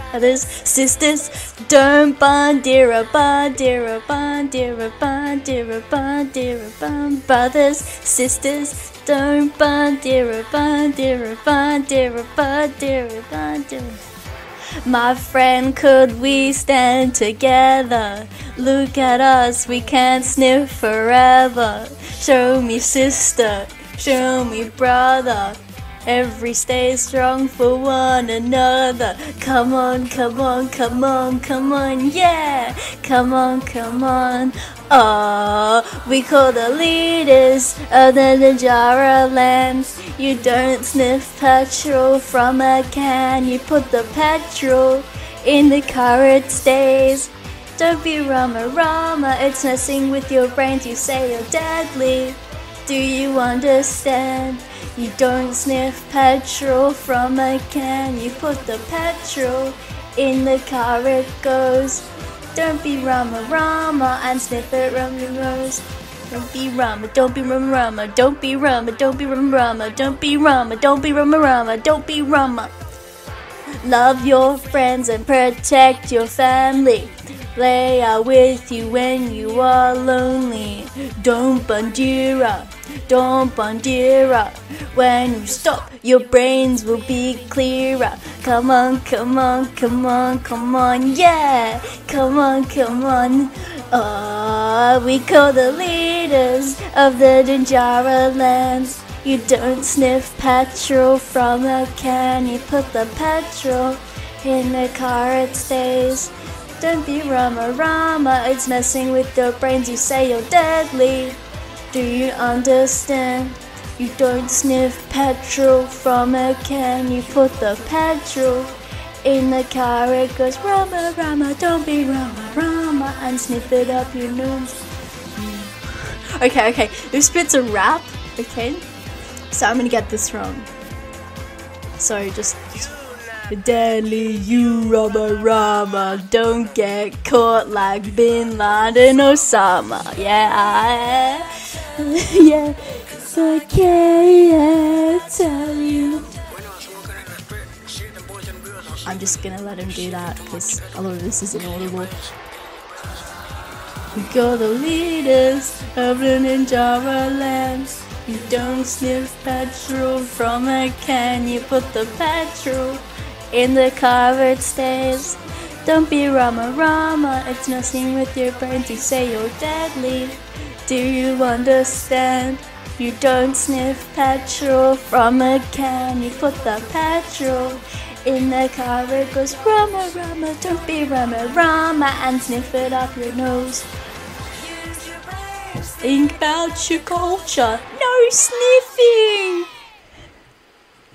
brothers, sisters, don't bandira, bandira, bandira, bandira, bandira, band. Brothers, sisters, don't bandira, bandira, bandira, bandira, bandira. My friend, could we stand together? Look at us, we can't sniff forever. Show me sister, show me brother. Every stay strong for one another. Come on, come on, come on, come on, yeah. Come on, come on. We call the leaders of the Najara lands. You don't sniff petrol from a can. You put the petrol in the car, it stays. Don't be Rama Rama, it's messing with your brains. You say you're deadly. Do you understand? You don't sniff petrol from a can. You put the petrol in the car, it goes. Don't be Rama Rama and sniff it from your nose. Don't be Rama, don't be Rama Rama, don't be Rama, don't be Rama Rama, don't be Rama, don't be Rama Rama, don't be Rama. Love your friends and protect your family. They are with you when you are lonely. Don't bandira, don't bandira. When you stop, your brains will be clearer. Come on, come on, come on, come on, yeah. Come on, come on. We call the leaders of the Danjara lands. You don't sniff petrol from a can. You put the petrol in the car, it stays. Don't be Rama Rama, it's messing with your brains. You say you're deadly. Do you understand? You don't sniff petrol from a can. You put the petrol in the car, it goes Rama Rama, don't be Rama Rama, and sniff it up your nose. Okay, this bit's a rap, okay? So I'm gonna get this wrong. So just deadly, you Rama Rama, don't get caught like Bin Laden Osama. Yeah, yeah, so I can't tell you. I'm just gonna let him do that because a lot of this is inaudible. We got the leaders of the Ninjara lands. You don't sniff petrol from a can. You put the petrol in the car, it stays. Don't be Rama Rama, it's messing with your brains. You say you're deadly. Do you understand? You don't sniff petrol from a can. You put the petrol in the car, it goes Rama Rama, don't be Rama Rama, and sniff it up your nose. Think about your culture, no sniffing.